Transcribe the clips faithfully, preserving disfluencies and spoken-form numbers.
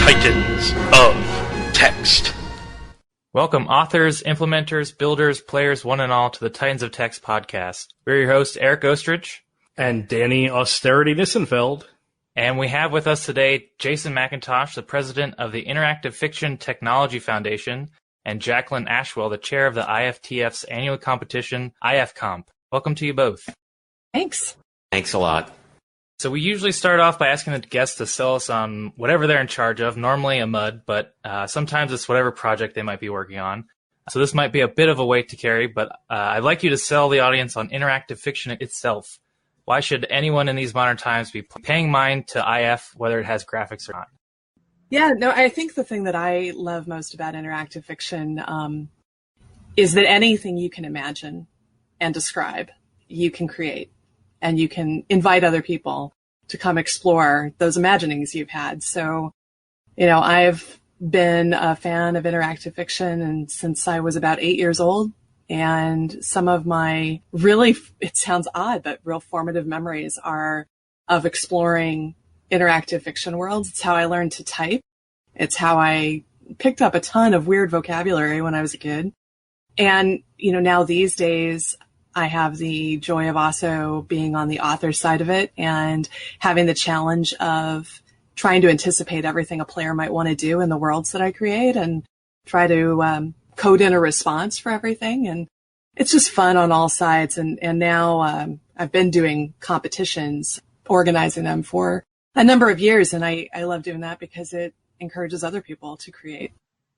Titans of Text. Welcome, authors, implementers, builders, players, one and all, to the Titans of Text podcast. We're your hosts, Eric Ostrich. And Danny Austerity Nissenfeld. And we have with us today Jason McIntosh, the president of the Interactive Fiction Technology Foundation, and Jacqueline Ashwell, the chair of the I F T F's annual competition, I F Comp. Welcome to you both. Thanks. Thanks a lot. So we usually start off by asking the guests to sell us on whatever they're in charge of, normally a M U D, but uh, sometimes it's whatever project they might be working on. So this might be a bit of a weight to carry, but uh, I'd like you to sell the audience on interactive fiction itself. Why should anyone in these modern times be paying mind to I F, whether it has graphics or not? Yeah, no, I think the thing that I love most about interactive fiction um, is that anything you can imagine and describe, you can create. And you can invite other people to come explore those imaginings you've had. So, you know, I've been a fan of interactive fiction and since I was about eight years old. And some of my really, it sounds odd, but real formative memories are of exploring interactive fiction worlds. It's how I learned to type. It's how I picked up a ton of weird vocabulary when I was a kid. And, you know, now these days, I have the joy of also being on the author side of it and having the challenge of trying to anticipate everything a player might want to do in the worlds that I create and try to um, code in a response for everything. And it's just fun on all sides. And, and now um, I've been doing competitions, organizing them for a number of years. And I, I love doing that because it encourages other people to create.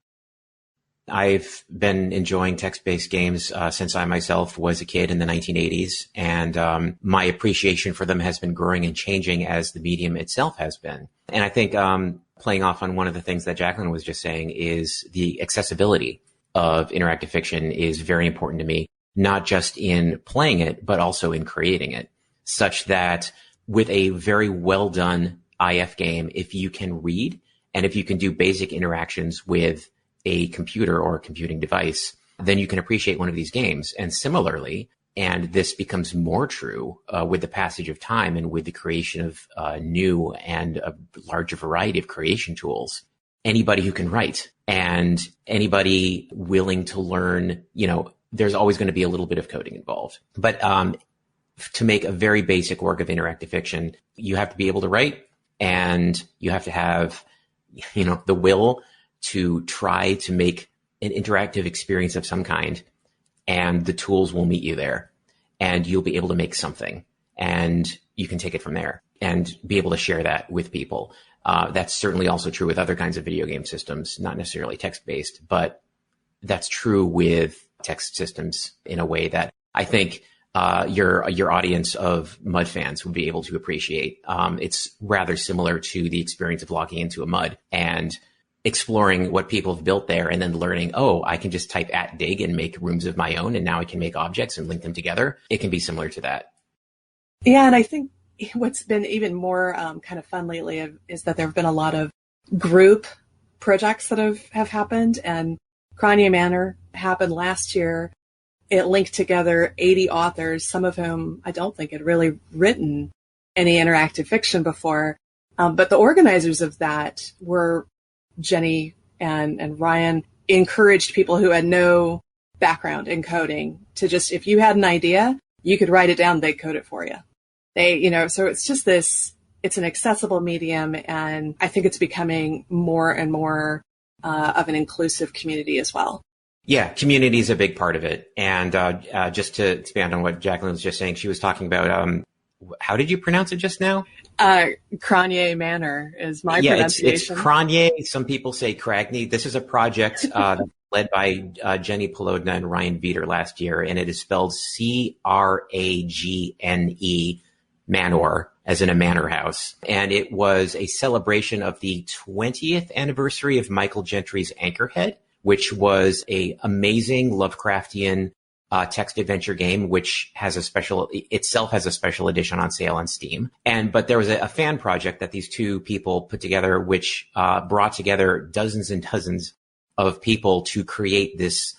I've been enjoying text-based games uh, since I myself was a kid in the nineteen eighties, and um, my appreciation for them has been growing and changing as the medium itself has been. And I think um, playing off on one of the things that Jacqueline was just saying is the accessibility of interactive fiction is very important to me, not just in playing it, but also in creating it, such that with a very well-done I F game, if you can read and if you can do basic interactions with a computer or a computing device, then you can appreciate one of these games. And similarly, and this becomes more true uh, with the passage of time and with the creation of uh, new and a larger variety of creation tools, anybody who can write and anybody willing to learn, you know, there's always going to be a little bit of coding involved. But um, to make a very basic work of interactive fiction, you have to be able to write and you have to have, you know, the will to try to make an interactive experience of some kind, and the tools will meet you there and you'll be able to make something and you can take it from there and be able to share that with people. Uh, that's certainly also true with other kinds of video game systems, not necessarily text-based, but that's true with text systems in a way that I think uh, your your audience of M U D fans would be able to appreciate. Um, it's rather similar to the experience of logging into a M U D and exploring what people have built there and then learning, oh, I can just type at dig and make rooms of my own, and now I can make objects and link them together. It can be similar to that. Yeah, and I think what's been even more um, kind of fun lately is that there have been a lot of group projects that have, have happened, and Cronier Manor happened last year. It linked together eighty authors, some of whom I don't think had really written any interactive fiction before. Um, but the organizers of that were Jenny and, and Ryan encouraged people who had no background in coding to just, if you had an idea, you could write it down, they'd code it for you. They, you know, so it's just this, it's an accessible medium, and I think it's becoming more and more uh, of an inclusive community as well. Yeah, community is a big part of it. And uh, uh, just to expand on what Jacqueline was just saying, she was talking about, um, how did you pronounce it just now? Uh, Cronier Manor is my yeah, pronunciation. It's, it's Cronier. Some people say Cragny. This is a project uh, led by uh, Jenny Polodna and Ryan Veeder last year, and it is spelled C R A G N E, Manor, as in a manor house. And it was a celebration of the twentieth anniversary of Michael Gentry's Anchorhead, which was a amazing Lovecraftian Uh, text adventure game, which has a special, itself has a special edition on sale on Steam. And, but there was a, a fan project that these two people put together, which, uh, brought together dozens and dozens of people to create this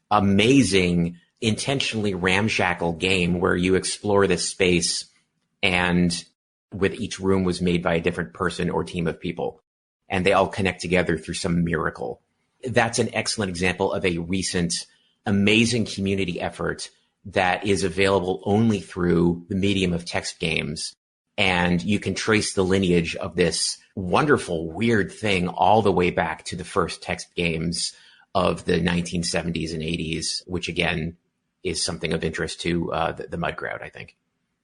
amazing, intentionally ramshackle game where you explore this space, and with each room was made by a different person or team of people. and they all connect together through some miracle. That's an excellent example of a recent, amazing community effort that is available only through the medium of text games. And you can trace the lineage of this wonderful, weird thing all the way back to the first text games of the nineteen seventies and eighties, which again is something of interest to uh, the, the Mud crowd, I think.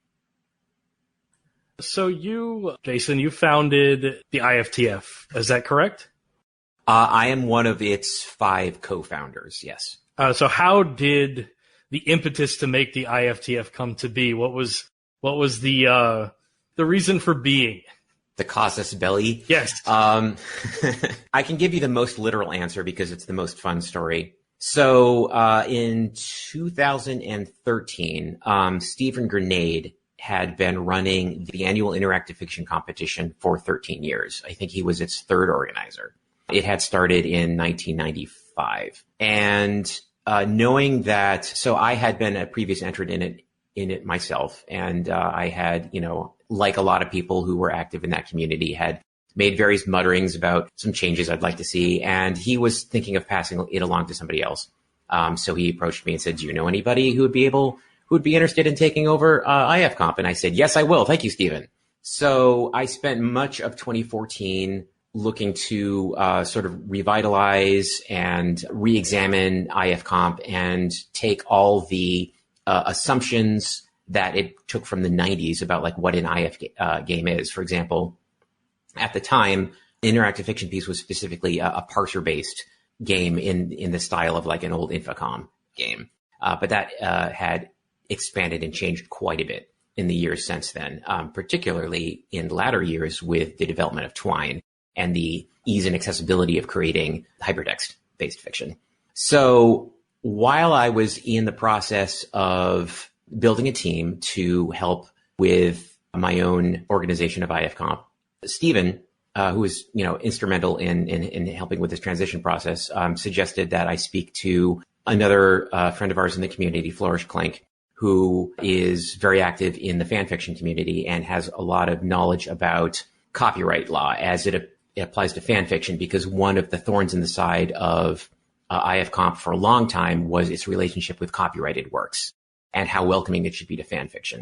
So you, Jason, you founded the I F T F. Is that correct? Uh, I am one of its five co-founders, yes. Uh, so how did the impetus to make the I F T F come to be? What was what was the uh, the reason for being? The casus belli? Yes. Um, I can give you the most literal answer because it's the most fun story. So uh, in two thousand thirteen, um, Stephen Grenade had been running the annual interactive fiction competition for thirteen years. I think he was its third organizer. It had started in nineteen ninety-five. And uh, knowing that, so I had been a previous entrant in it, in it myself. And uh, I had, you know, like a lot of people who were active in that community, had made various mutterings about some changes I'd like to see. And he was thinking of passing it along to somebody else. Um, so he approached me and said, do you know anybody who would be able, who would be interested in taking over uh, I F Comp? And I said, yes, I will. Thank you, Stephen. So I spent much of twenty fourteen looking to uh, sort of revitalize and re-examine I F Comp and take all the uh, assumptions that it took from the nineties about like what an I F uh, game is. For example, at the time, interactive fiction piece was specifically a, a parser-based game in in the style of like an old Infocom game, uh, but that uh, had expanded and changed quite a bit in the years since then, um, particularly in latter years with the development of Twine and the ease and accessibility of creating hypertext-based fiction. So while I was in the process of building a team to help with my own organization of I F Comp, Stephen, uh, who was, you know, instrumental in, in, in helping with this transition process, um, suggested that I speak to another uh, friend of ours in the community, Flourish Clink, who is very active in the fan fiction community and has a lot of knowledge about copyright law as it, it applies to fan fiction, because one of the thorns in the side of uh, I F Comp for a long time was its relationship with copyrighted works and how welcoming it should be to fan fiction.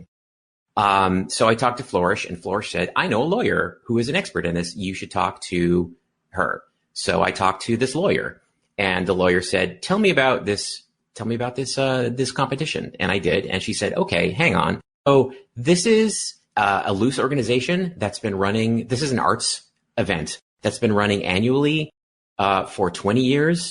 Um, so I talked to Flourish, and Flourish said, I know a lawyer who is an expert in this. You should talk to her. So I talked to this lawyer, and the lawyer said, tell me about this, tell me about this, uh, this competition. And I did. And she said, okay, hang on. Oh, this is uh, a loose organization that's been running, this is an arts event that's been running annually, uh, for twenty years.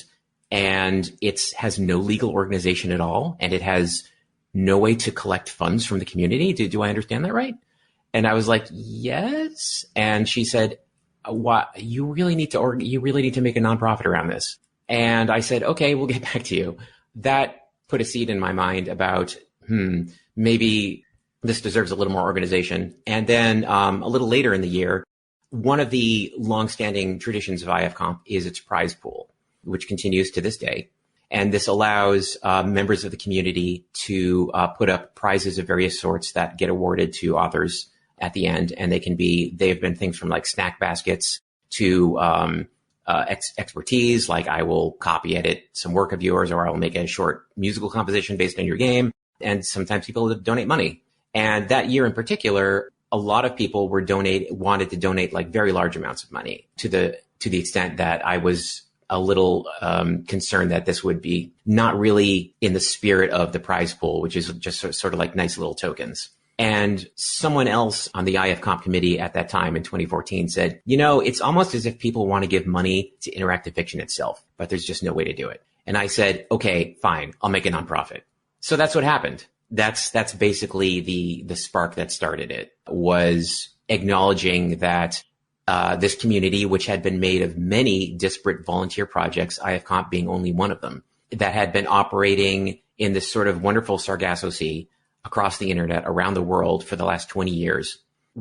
And it has no legal organization at all. And it has no way to collect funds from the community. Do, do I understand that right? And I was like, yes. And she said, what, you really need to, or you really need to make a nonprofit around this. And I said, okay, we'll get back to you. That put a seed in my mind about, hmm, maybe this deserves a little more organization. And then um, a little later in the year, one of the longstanding traditions of I F Comp is its prize pool, which continues to this day. And this allows uh, members of the community to uh, put up prizes of various sorts that get awarded to authors at the end. And they can be, they have been things from like snack baskets to um, uh, ex- expertise, like I will copy edit some work of yours, or I will make a short musical composition based on your game. And sometimes people donate money. And that year in particular, a lot of people were donate, wanted to donate like very large amounts of money, to the, to the extent that I was a little um, concerned that this would be not really in the spirit of the prize pool, which is just sort of like nice little tokens. And someone else on the I F Comp committee at that time in twenty fourteen said, you know, it's almost as if people want to give money to interactive fiction itself, but there's just no way to do it. And I said, okay, fine, I'll make a nonprofit. So that's what happened. That's, that's basically the, the spark that started it, was acknowledging that Uh, this community, which had been made of many disparate volunteer projects, I F Comp being only one of them, that had been operating in this sort of wonderful Sargasso Sea across the internet around the world for the last twenty years.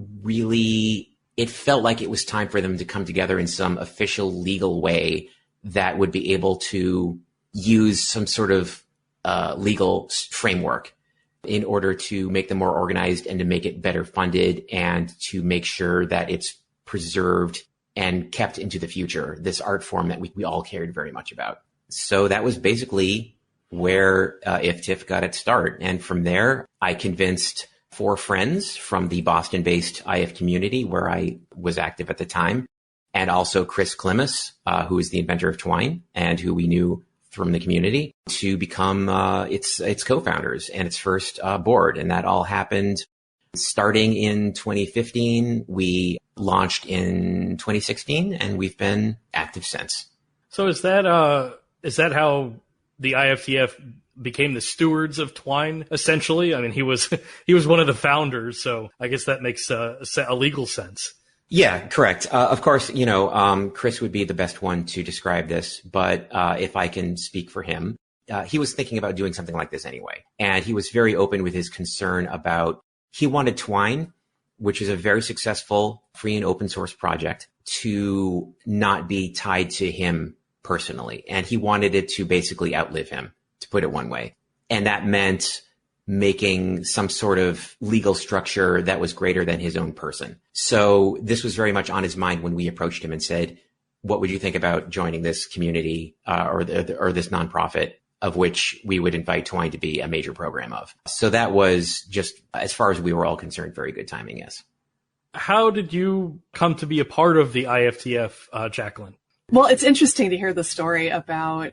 Really, it felt like it was time for them to come together in some official legal way that would be able to use some sort of uh, legal framework in order to make them more organized and to make it better funded and to make sure that it's preserved and kept into the future, this art form that we, we all cared very much about. So that was basically where uh, I F T I F got its start. And from there, I convinced four friends from the Boston-based I F community where I was active at the time, and also Chris Klimas, uh, who is the inventor of Twine and who we knew from the community, to become uh, its its co-founders and its first uh, board. And that all happened starting in twenty fifteen. We launched in twenty sixteen, and we've been active since. So is that uh, is that how the I F T F became the stewards of Twine, essentially? I mean, he was he was one of the founders, so I guess that makes uh, a legal sense. Yeah, correct. Uh, of course, you know, um, Chris would be the best one to describe this, but uh, if I can speak for him, uh, he was thinking about doing something like this anyway. And he was very open with his concern about, he wanted Twine, which is a very successful free and open source project, to not be tied to him personally. And he wanted it to basically outlive him, to put it one way. And that meant making some sort of legal structure that was greater than his own person. So this was very much on his mind when we approached him and said, what would you think about joining this community uh, or, the, or this nonprofit, of which we would invite Twine to be a major program of? So that was just, as far as we were all concerned, very good timing, yes. How did you come to be a part of the I F T F, uh, Jacqueline? Well, it's interesting to hear the story about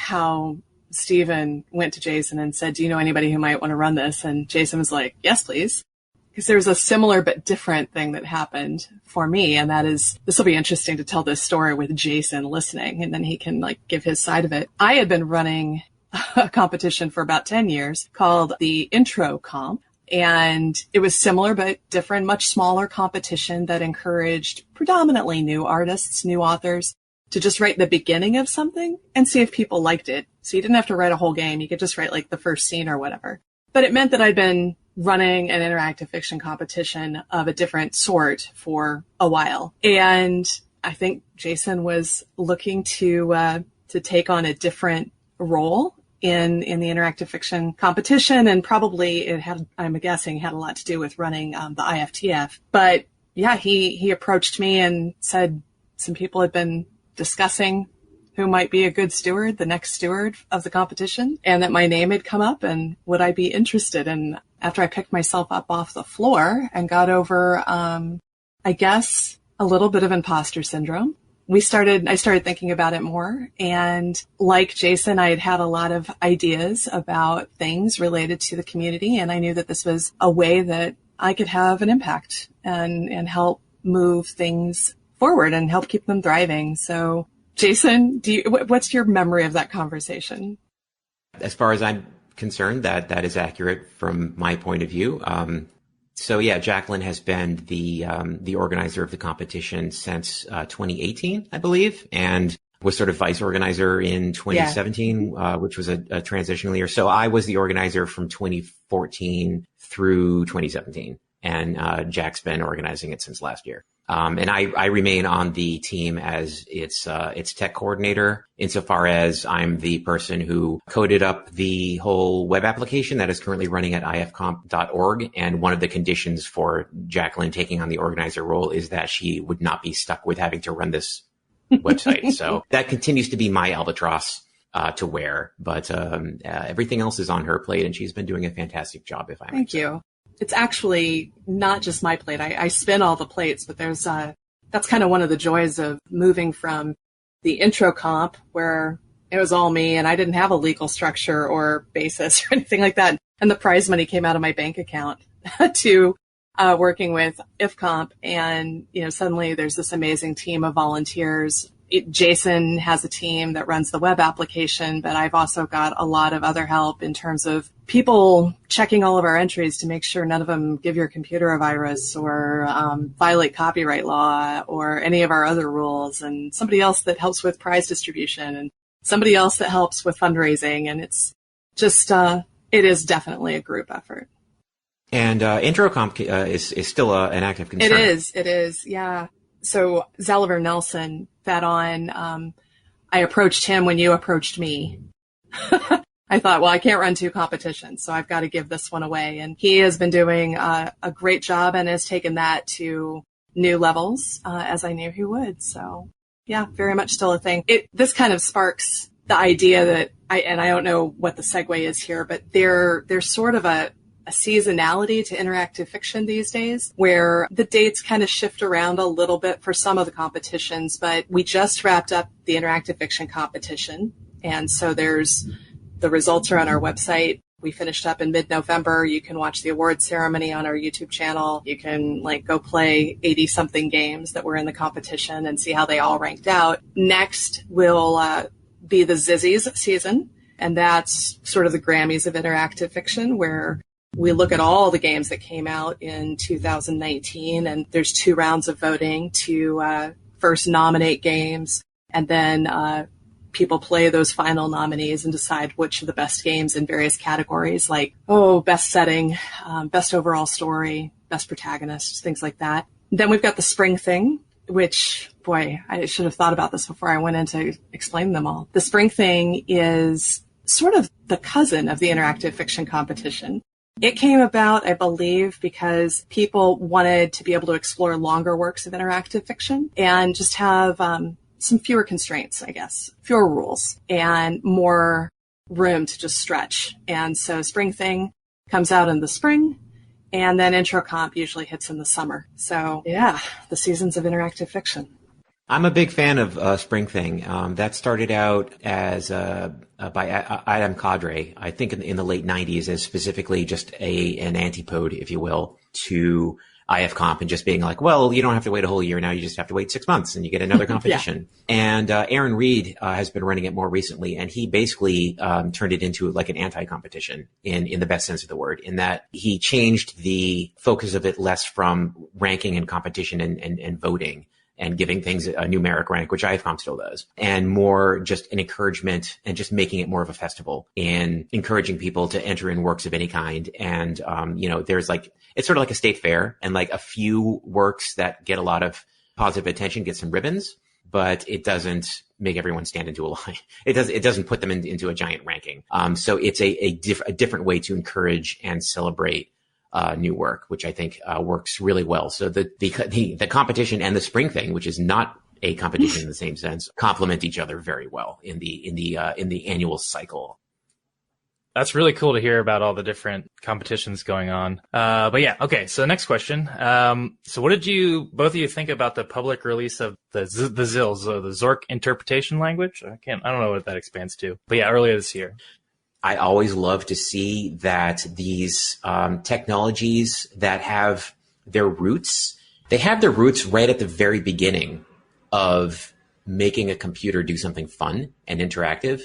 how Stephen went to Jason and said, do you know anybody who might want to run this? And Jason was like, yes, please. Because there was a similar but different thing that happened for me. And that is, this will be interesting to tell this story with Jason listening, and then he can like give his side of it. I had been running a competition for about ten years called the Intro Comp. And it was similar but different, much smaller competition that encouraged predominantly new artists, new authors, to just write the beginning of something and see if people liked it. So you didn't have to write a whole game. You could just write like the first scene or whatever. But it meant that I'd been running an interactive fiction competition of a different sort for a while. And I think Jason was looking to, uh, to take on a different role in, in the interactive fiction competition. And probably it had, I'm guessing, had a lot to do with running um, the I F T F. But yeah, he, he approached me and said some people had been discussing who might be a good steward, the next steward of the competition, and that my name had come up and would I be interested. And after I picked myself up off the floor and got over, um, I guess, a little bit of imposter syndrome, we started, I started thinking about it more. And like Jason, I had had a lot of ideas about things related to the community. And I knew that this was a way that I could have an impact and, and help move things forward and help keep them thriving. So Jason, do you, what's your memory of that conversation? As far as I'm concerned, that that is accurate from my point of view. Um, so yeah, Jacqueline has been the um, the organizer of the competition since uh, twenty eighteen, I believe, and was sort of vice organizer in twenty seventeen, yeah. uh, which was a, a transitional year. So I was the organizer from twenty fourteen through twenty seventeen, and uh, Jack's been organizing it since last year. Um, and I, I remain on the team as its uh, its tech coordinator, insofar as I'm the person who coded up the whole web application that is currently running at I F comp dot org. And one of the conditions for Jacqueline taking on the organizer role is that she would not be stuck with having to run this website. So that continues to be my albatross uh, to wear. But um, uh, everything else is on her plate, and she's been doing a fantastic job, if I may Thank say. you. It's actually not just my plate. I, I spin all the plates, but there's uh, that's kind of one of the joys of moving from the intro comp, where it was all me and I didn't have a legal structure or basis or anything like that. And the prize money came out of my bank account to uh, working with I F Comp. And, you know, suddenly there's this amazing team of volunteers. It, Jason has a team that runs the web application, but I've also got a lot of other help in terms of people checking all of our entries to make sure none of them give your computer a virus or um, violate copyright law or any of our other rules, and somebody else that helps with prize distribution and somebody else that helps with fundraising. And it's just, uh, it is definitely a group effort. And uh, IntroComp uh, is, is still uh, an active concern. It is. It is. Yeah. So Zaliver Nelson fed on. Um, I approached him when you approached me. I thought, well, I can't run two competitions, so I've got to give this one away. And he has been doing uh, a great job and has taken that to new levels, uh, as I knew he would. So yeah, very much still a thing. It, this kind of sparks the idea that I, and I don't know what the segue is here, but there, there's sort of a, a seasonality to interactive fiction these days where the dates kind of shift around a little bit for some of the competitions, but we just wrapped up the interactive fiction competition. And so there's, the results are on our website. We finished up in mid-November. You can watch the award ceremony on our YouTube channel. You can like go play eighty something games that were in the competition and see how they all ranked out. Next will uh, be the Zizzies season. And that's sort of the Grammys of interactive fiction, where we look at all the games that came out in two thousand nineteen, and there's two rounds of voting to uh, first nominate games, and then uh, people play those final nominees and decide which of the best games in various categories, like, oh, best setting, um, best overall story, best protagonist, things like that. Then we've got the spring thing, which, boy, I should have thought about this before I went in to explain them all. The spring thing is sort of the cousin of the interactive fiction competition. It came about, I believe, because people wanted to be able to explore longer works of interactive fiction and just have um, some fewer constraints, I guess, fewer rules, and more room to just stretch. And so Spring Thing comes out in the spring, and then Intro Comp usually hits in the summer. So yeah, the seasons of interactive fiction. I'm a big fan of uh, Spring Thing. Um, that started out as uh, uh, by a- Adam Cadre, I think in, in the late nineties, as specifically just a an antipode, if you will, to I F Comp, and just being like, well, you don't have to wait a whole year now. You just have to wait six months and you get another competition. Yeah. And uh, Aaron Reed uh, has been running it more recently, and he basically um, turned it into like an anti-competition in, in the best sense of the word, in that he changed the focus of it less from ranking and competition and, and, and voting and giving things a numeric rank, which I F Comp still does, and more just an encouragement and just making it more of a festival and encouraging people to enter in works of any kind. And, um, you know, there's like, it's sort of like a state fair, and like a few works that get a lot of positive attention get some ribbons, but it doesn't make everyone stand into a line. It does, it doesn't put them in, into a giant ranking. Um, so it's a, a, diff, a different way to encourage and celebrate Uh, new work, which I think uh, works really well. So the, the the the competition and the spring thing, which is not a competition in the same sense, complement each other very well in the in the uh, in the annual cycle. That's really cool to hear about all the different competitions going on. Uh, but yeah, okay. So next question. Um, so what did you both of you think about the public release of the Z- the Z I Ls, uh, the Zork interpretation language? I can't. I don't know what that expands to. But yeah, earlier this year. I always love to see that these um, technologies that have their roots, they have their roots right at the very beginning of making a computer do something fun and interactive.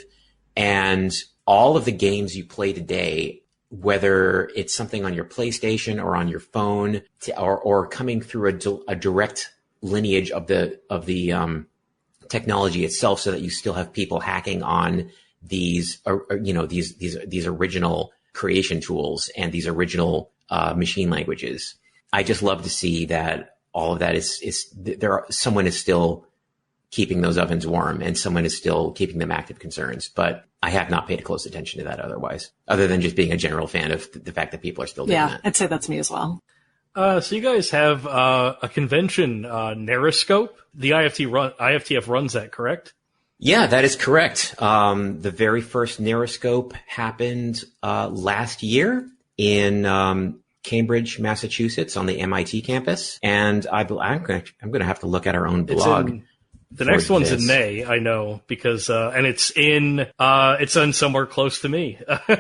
And all of the games you play today, whether it's something on your PlayStation or on your phone, to, or, or coming through a, a direct lineage of the of the um, technology itself, so that you still have people hacking on these, or, or, you know, these, these, these original creation tools and these original uh, machine languages. I just love to see that all of that is, is there are, someone is still keeping those ovens warm and someone is still keeping them active concerns. But I have not paid close attention to that otherwise, other than just being a general fan of the fact that people are still doing yeah, that. I'd say that's me as well. Uh, so you guys have uh, a convention, uh, Narrascope. The I F T run, I F T F runs that, correct? Yeah, that is correct. Um, the very first Narrascope happened uh, last year in um, Cambridge, Massachusetts, on the M I T campus, and I, I'm going to I'm going to have to look at our own blog. In, the next one's this. in May, I know, because uh, and it's in uh, it's in somewhere close to me.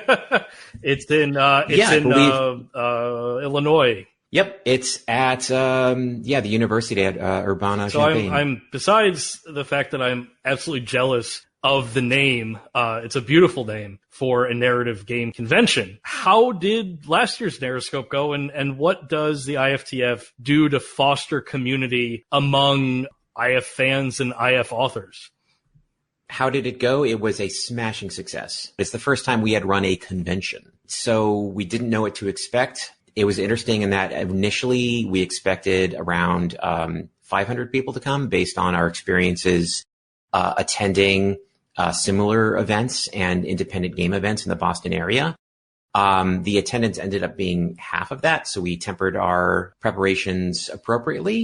it's in uh, it's yeah, in uh, uh, Illinois. Yep, it's at um, yeah the University at uh, Urbana. So Champaign. I'm, I'm besides the fact that I'm absolutely jealous of the name. Uh, it's a beautiful name for a narrative game convention. How did last year's Narrascope go, and and what does the I F T F do to foster community among I F fans and I F authors? How did it go? It was a smashing success. It's the first time we had run a convention, so we didn't know what to expect. It was interesting in that initially we expected around um, five hundred people to come based on our experiences uh, attending uh, similar events and independent game events in the Boston area. Um, the attendance ended up being half of that, so we tempered our preparations appropriately.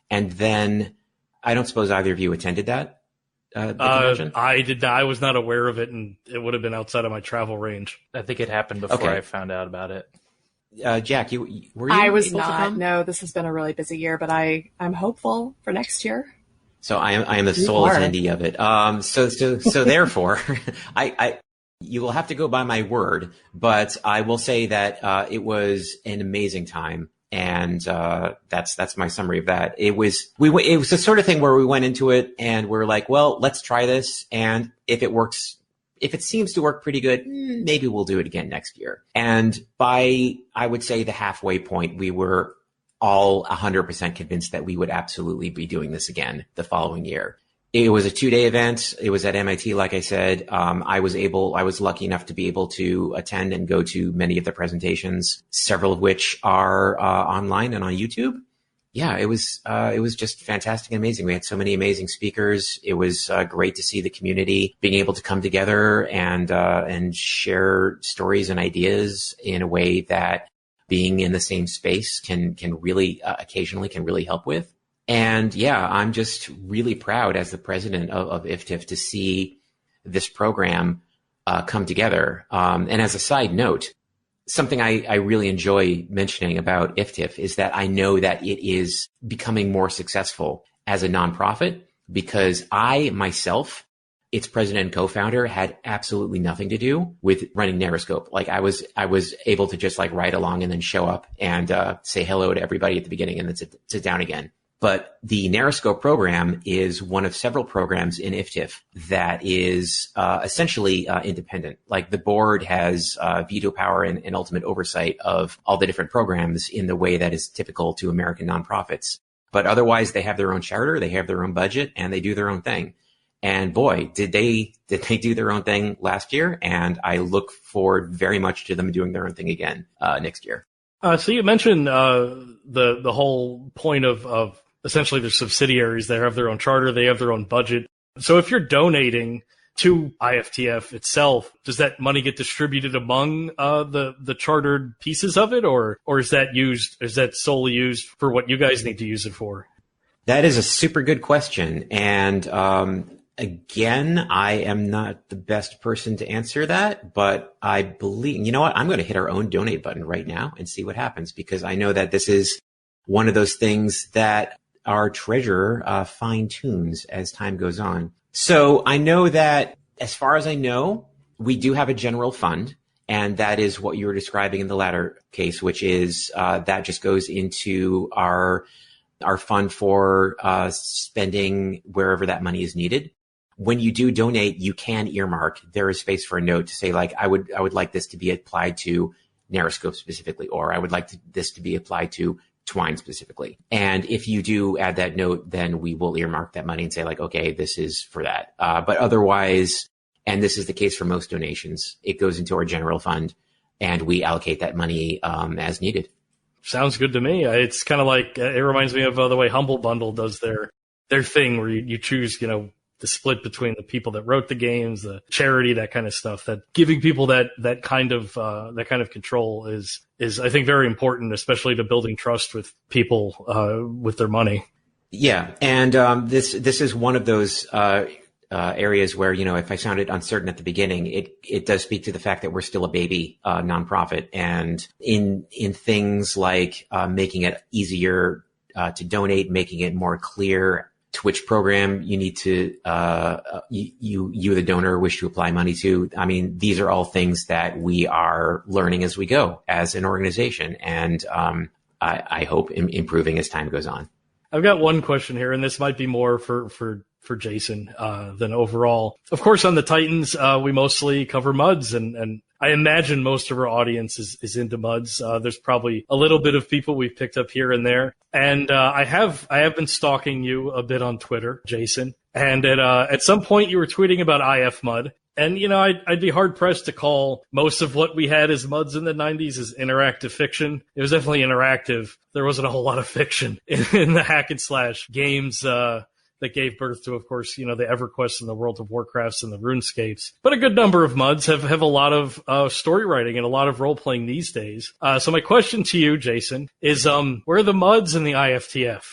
And then I don't suppose either of you attended that uh, the Uh, convention? I did not, I was not aware of it, and it would have been outside of my travel range. I think it happened before Okay. I found out about it. Uh, Jack, you were you I was able to not. come? No, this has been a really busy year, but I, I'm hopeful for next year. So I am I am the You sole are. attendee of it. Um, so so so therefore, I, I you will have to go by my word, but I will say that uh, it was an amazing time, and uh, that's that's my summary of that. It was we w- it was the sort of thing where we went into it and we're like, well, let's try this, and if it works. If it seems to work pretty good, maybe we'll do it again next year. And by, I would say, the halfway point, we were all one hundred percent convinced that we would absolutely be doing this again the following year. It was a two-day event. It was at M I T, like I said. Um, I was able, I was lucky enough to be able to attend and go to many of the presentations, several of which are uh, online and on YouTube. Yeah, it was uh, it was just fantastic and amazing. We had so many amazing speakers. It was uh, great to see the community being able to come together and uh, and share stories and ideas in a way that being in the same space can can really uh, occasionally can really help with. And yeah, I'm just really proud as the president of, of I F T I F to see this program uh, come together. Um, and as a side note, something I, I really enjoy mentioning about I F T I F is that I know that it is becoming more successful as a nonprofit because I myself, its president and co-founder, had absolutely nothing to do with running Narrowscope. Like I was, I was able to just like ride along and then show up and uh, say hello to everybody at the beginning and then sit, sit down again. But the Narrowscope program is one of several programs in I F T I F that is uh, essentially uh, independent. Like the board has uh, veto power and, and ultimate oversight of all the different programs in the way that is typical to American nonprofits. But otherwise, they have their own charter, they have their own budget, and they do their own thing. And boy, did they did they do their own thing last year? And I look forward very much to them doing their own thing again uh, next year. Uh, so you mentioned uh, the the whole point of of essentially their subsidiaries. They have their own charter, they have their own budget. So if you're donating to I F T F itself, does that money get distributed among uh, the the chartered pieces of it, or or is that used? Is that solely used for what you guys need to use it for? That is a super good question, and um, again, I am not the best person to answer that, but I believe you know what? I'm going to hit our own donate button right now and see what happens because I know that this is one of those things that our treasurer uh, fine tunes as time goes on. So I know that as far as I know, we do have a general fund, and that is what you were describing in the latter case, which is uh, that just goes into our our fund for uh, spending wherever that money is needed. When you do donate, you can earmark. There is space for a note to say, like, I would I would like this to be applied to Narrowscope specifically, or I would like to, this to be applied to Twine specifically. And if you do add that note, then we will earmark that money and say like, okay, this is for that. Uh, but otherwise, and this is the case for most donations, it goes into our general fund and we allocate that money um, as needed. Sounds good to me. It's kind of like, it reminds me of uh, the way Humble Bundle does their their thing where you, you choose, you know, the split between the people that wrote the games, the charity, that kind of stuff. That giving people that that kind of uh, that kind of control is is I think very important, especially to building trust with people uh, with their money. Yeah, and um, this this is one of those uh, uh, areas where you know if I sounded uncertain at the beginning, it it does speak to the fact that we're still a baby uh, nonprofit, and in in things like uh, making it easier uh, to donate, making it more clear to which program you need to, uh, you, you, you, the donor, wish to apply money to. I mean, these are all things that we are learning as we go as an organization. And, um, I, I hope im- improving as time goes on. I've got one question here, and this might be more for, for, for Jason, uh, than overall. Of course, on the Titans, uh, we mostly cover MUDs, and, and I imagine most of our audience is, is into MUDs. Uh, there's probably a little bit of people we've picked up here and there. And, uh, I have, I have been stalking you a bit on Twitter, Jason. And at, uh, at some point you were tweeting about I F MUD. And, you know, I'd, I'd be hard pressed to call most of what we had as MUDs in the nineties as interactive fiction. It was definitely interactive. There wasn't a whole lot of fiction in, in the hack and slash games, uh, that gave birth to, of course, you know, the EverQuest and the World of Warcrafts and the RuneScapes. But a good number of MUDs have, have a lot of uh, story writing and a lot of role playing these days. Uh, so my question to you, Jason, is um, where are the MUDs in the I F T F?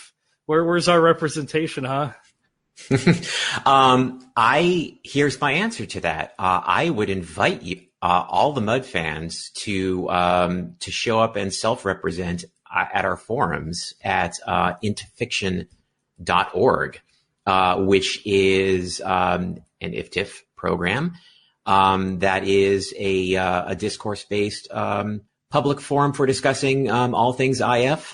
Where, where's our representation, huh? um, I here's my answer to that. Uh, I would invite you, uh, all the Mud fans, to um, to show up and self-represent uh, at our forums at uh, into fiction dot org, uh, which is um, an I F T I F program um, that is a uh, a discourse-based um, public forum for discussing um, all things I F.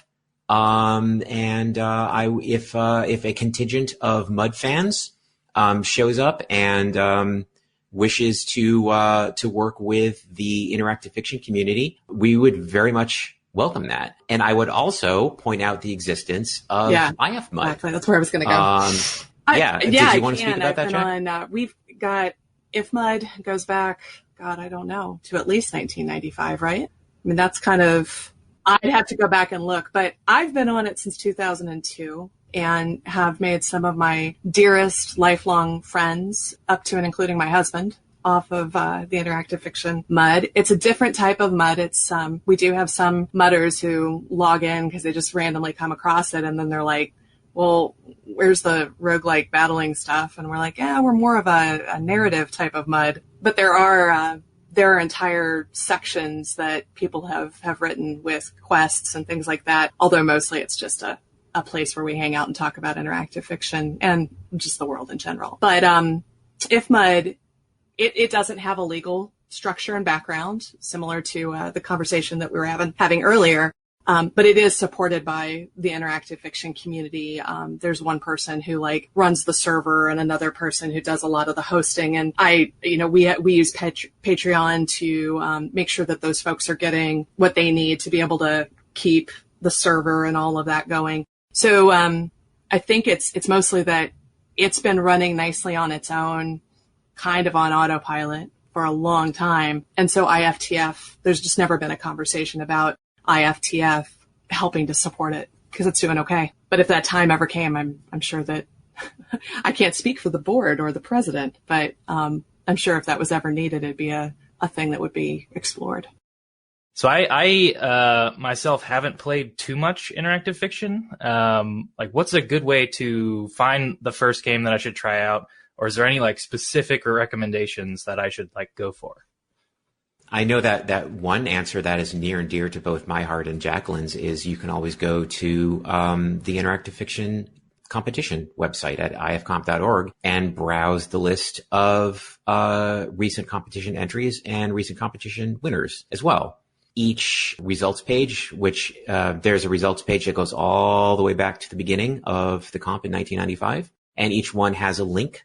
Um, and, uh, I, if, uh, if a contingent of Mud fans, um, shows up and, um, wishes to, uh, to work with the interactive fiction community, we would very much welcome that. And I would also point out the existence of Yeah, I F Mud. exactly. That's where I was going to go. Um, I- yeah. yeah, Did I you want to can. speak about I've that, been Jack? on, uh, we've got If Mud goes back, God, I don't know, to at least nineteen ninety-five, right? I mean, that's kind of, I'd have to go back and look, but I've been on it since two thousand two and have made some of my dearest lifelong friends, up to and including my husband, off of uh, the interactive fiction Mud. It's a different type of Mud. It's um, we do have some Mudders who log in because they just randomly come across it, and then they're like, well, where's the roguelike battling stuff? And we're like, yeah, we're more of a, a narrative type of Mud. But there are uh, there are entire sections that people have, have written with quests and things like that, although mostly it's just a, a place where we hang out and talk about interactive fiction and just the world in general. But um, If Mud, it, it doesn't have a legal structure and background, similar to uh, the conversation that we were having, having earlier. Um, but it is supported by the interactive fiction community. Um, there's one person who like runs the server and another person who does a lot of the hosting. And I, you know, we, we use Pat- Patreon to, um, make sure that those folks are getting what they need to be able to keep the server and all of that going. So, um, I think it's, it's mostly that it's been running nicely on its own, kind of on autopilot for a long time. And so I F T F, there's just never been a conversation about I F T F helping to support it because it's doing okay. But if that time ever came, I'm I'm sure that I can't speak for the board or the president, but um, I'm sure if that was ever needed, it'd be a, a thing that would be explored. So I, I uh, myself haven't played too much interactive fiction. Um, like, what's a good way to find the first game that I should try out, or is there any like specific or recommendations that I should like go for? I know that, that one answer that is near and dear to both my heart and Jacqueline's is you can always go to um, the interactive fiction competition website at I F comp dot org and browse the list of uh, recent competition entries and recent competition winners as well. Each results page, which uh, there's a results page that goes all the way back to the beginning of the comp in nineteen ninety-five, and each one has a link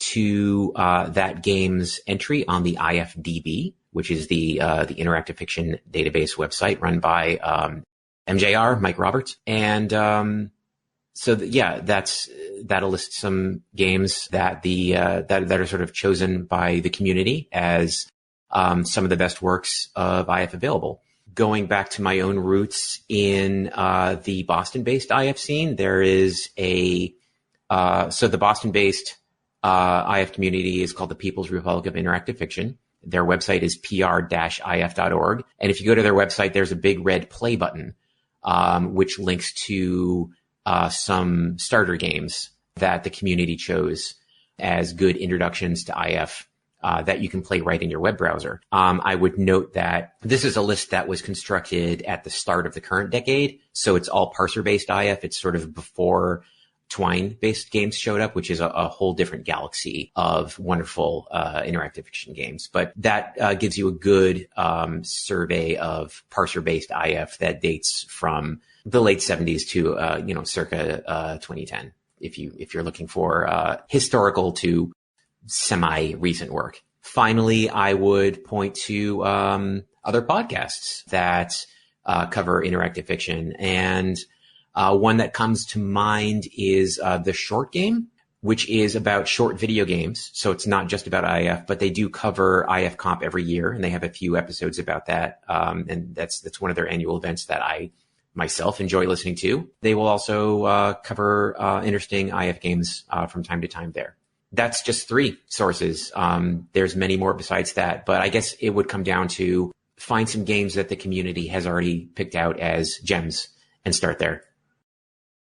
to uh, that game's entry on the I F D B, which is the uh, the interactive fiction database website run by um, M J R, Mike Roberts. And um, so, th- yeah, that's that'll list some games that the uh, that that are sort of chosen by the community as um, some of the best works of I F available. Going back to my own roots in uh, the Boston-based I F scene, there is a uh, so the Boston-based uh, I F community is called the People's Republic of Interactive Fiction. Their website is p r dash i f dot org. And if you go to their website, there's a big red play button, um, which links to uh, some starter games that the community chose as good introductions to I F uh, that you can play right in your web browser. Um, I would note that this is a list that was constructed at the start of the current decade. So it's all parser-based I F. It's sort of before Twine-based games showed up, which is a, a whole different galaxy of wonderful uh, interactive fiction games. But that uh, gives you a good um, survey of parser-based I F that dates from the late seventies to uh, you know circa uh, twenty ten. If you if you're looking for uh, historical to semi-recent work. Finally, I would point to um, other podcasts that uh, cover interactive fiction, and Uh, one that comes to mind is uh, The Short Game, which is about short video games. So it's not just about I F, but they do cover I F Comp every year, and they have a few episodes about that. Um, and that's that's one of their annual events that I myself enjoy listening to. They will also uh, cover uh, interesting I F games uh, from time to time there. That's just three sources. Um, there's many more besides that, but I guess it would come down to find some games that the community has already picked out as gems and start there.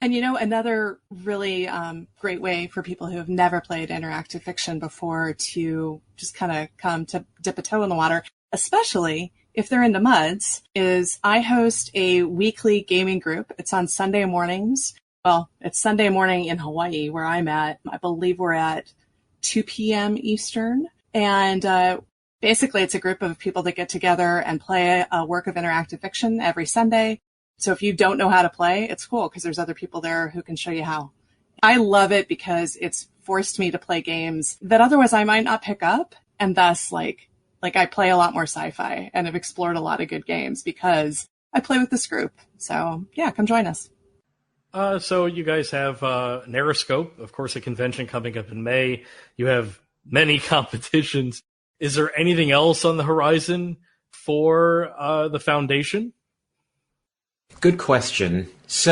And you know, another really um, great way for people who have never played interactive fiction before to just kind of come to dip a toe in the water, especially if they're into MUDs, is I host a weekly gaming group. It's on Sunday mornings. Well, it's Sunday morning in Hawaii where I'm at. I believe we're at two p.m. Eastern. And uh, basically it's a group of people that get together and play a work of interactive fiction every Sunday. So if you don't know how to play, it's cool because there's other people there who can show you how. I love it because it's forced me to play games that otherwise I might not pick up. And thus, like, like I play a lot more sci-fi and have explored a lot of good games because I play with this group. So yeah, come join us. Uh, so you guys have uh, Narrowscope, of course, a convention coming up in May. You have many competitions. Is there anything else on the horizon for uh, the Foundation? Good question.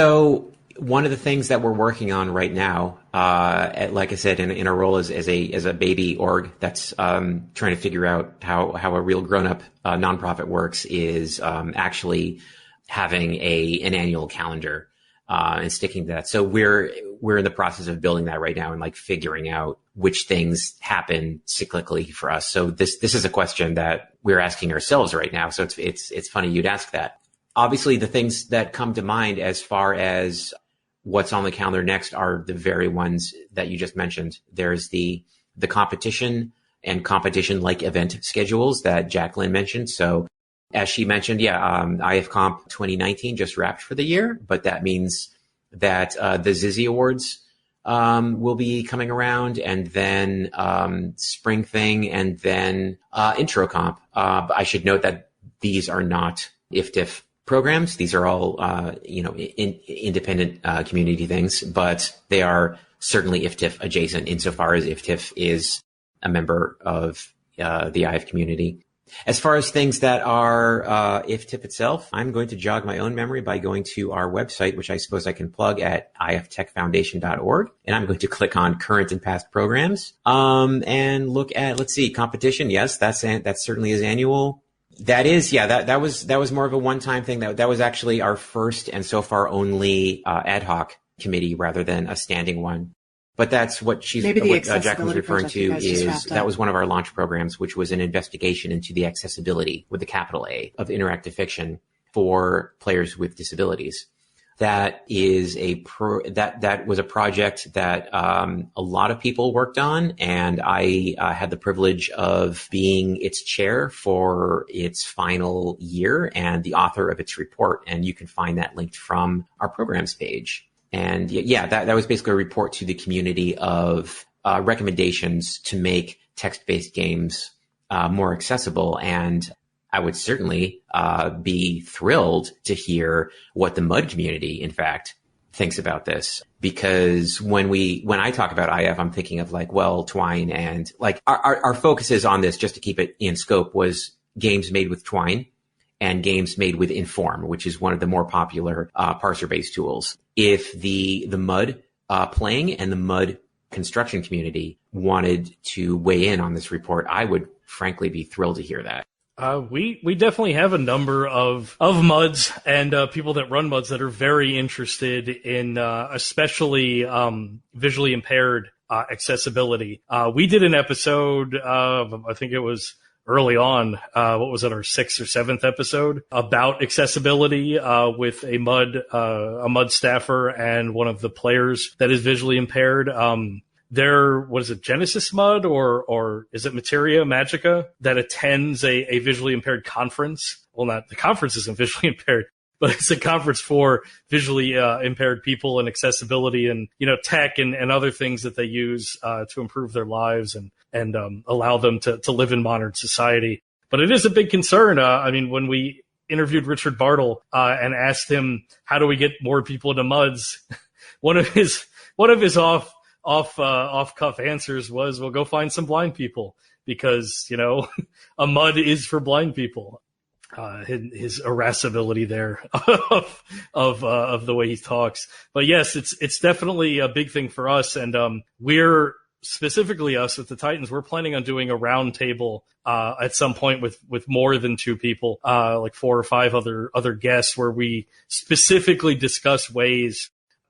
So one of the things that we're working on right now, uh, at, like I said, in, in our role as, as a as a baby org that's um, trying to figure out how, how a real grown-up uh, nonprofit works, is um, actually having a an annual calendar uh, and sticking to that. So we're we're in the process of building that right now and like figuring out which things happen cyclically for us. So this this is a question that we're asking ourselves right now. So it's it's it's funny you'd ask that. Obviously, the things that come to mind as far as what's on the calendar next are the very ones that you just mentioned. There's the the competition and competition-like event schedules that Jacqueline mentioned. So as she mentioned, yeah, um, IFComp twenty nineteen just wrapped for the year, but that means that uh, the Zizzy Awards um, will be coming around, and then um, Spring Thing, and then uh, IntroComp. Uh, but I should note that these are not I F T I F programs. These are all, uh, you know, in, independent uh, community things, but they are certainly I F T I F adjacent insofar as I F T I F is a member of uh, the I F community. As far as things that are uh, I F T I F itself, I'm going to jog my own memory by going to our website, which I suppose I can plug at I F tech foundation dot org. And I'm going to click on current and past programs um, and look at, let's see, competition. Yes, that's that certainly is annual. That is, yeah, that, that was that was more of a one-time thing. That that was actually our first and so far only uh, ad hoc committee rather than a standing one. But that's what she's Maybe the what uh, Jacqueline's referring to is that up. was one of our launch programs, which was an investigation into the accessibility with the capital A of interactive fiction for players with disabilities. That is a pro, that that was a project that um, a lot of people worked on, and I uh, had the privilege of being its chair for its final year and the author of its report. And you can find that linked from our programs page. And yeah, that, that was basically a report to the community of uh, recommendations to make text-based games uh, more accessible. And I would certainly uh, be thrilled to hear what the MUD community, in fact, thinks about this. Because when we, when I talk about I F, I'm thinking of like, well, Twine, and like our, our, our focus is on this, just to keep it in scope, was games made with Twine and games made with Inform, which is one of the more popular uh, parser-based tools. If the the MUD uh, playing and the MUD construction community wanted to weigh in on this report, I would frankly be thrilled to hear that. Uh, we we definitely have a number of of MUDs and uh, people that run MUDs that are very interested in uh, especially um, visually impaired uh, accessibility. Uh, we did an episode of, I think it was early on, uh, what was it, our sixth or seventh episode, about accessibility uh, with a MUD uh, a MUD staffer and one of the players that is visually impaired. Um, There, what is it, Genesis MUD or or is it Materia Magica that attends a, a visually impaired conference? Well, not the conference isn't visually impaired, but it's a conference for visually uh, impaired people and accessibility and, you know, tech and, and other things that they use uh, to improve their lives and and um, allow them to to live in modern society. But it is a big concern. Uh, I mean, when we interviewed Richard Bartle uh, and asked him how do we get more people into MUDs, one of his one of his off. off uh, off cuff answers was, well, go find some blind people because, you know, a MUD is for blind people. Uh, his, his irascibility there of of, uh, of the way he talks. But yes, it's it's definitely a big thing for us, and um, we're specifically us with the Titans. We're planning on doing a round table uh, at some point with with more than two people, uh, like four or five other other guests, where we specifically discuss ways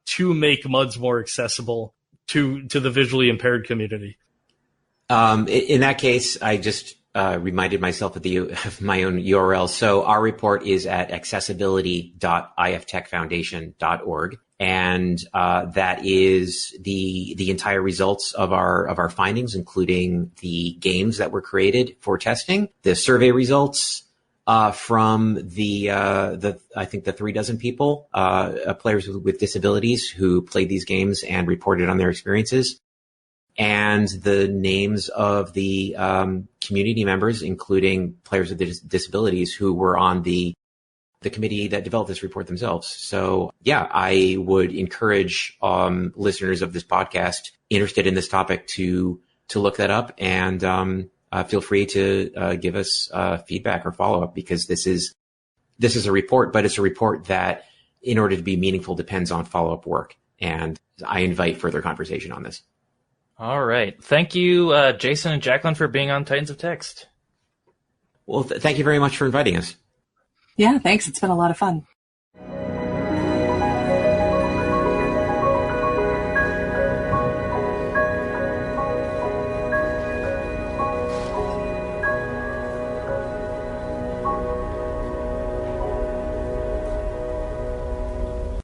to make M U Ds more accessible to to the visually impaired community? Um, in, in that case, I just uh, reminded myself of the of my own U R L. So our report is at accessibility dot i f tech foundation dot org. And uh, that is the the entire results of our of our findings, including the games that were created for testing, the survey results uh, from the uh, the I think the three dozen people, uh, players with, with disabilities who played these games and reported on their experiences, and the names of the um, community members, including players with dis- disabilities who were on the the committee that developed this report themselves. So yeah, I would encourage um, listeners of this podcast interested in this topic to to look that up, and um, uh, feel free to uh, give us uh, feedback or follow up, because this is this is a report, but it's a report that, in order to be meaningful, depends on follow up work, and I invite further conversation on this. All right, thank you, uh, Jason and Jacqueline, for being on Titans of Text. Well, th- thank you very much for inviting us. Yeah, thanks. It's been a lot of fun.